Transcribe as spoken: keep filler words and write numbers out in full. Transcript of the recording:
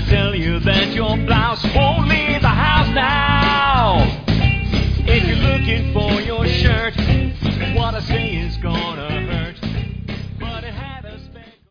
to tell you that your blouse won't leave the house now. If you're looking for your shirt, what I say is gonna hurt.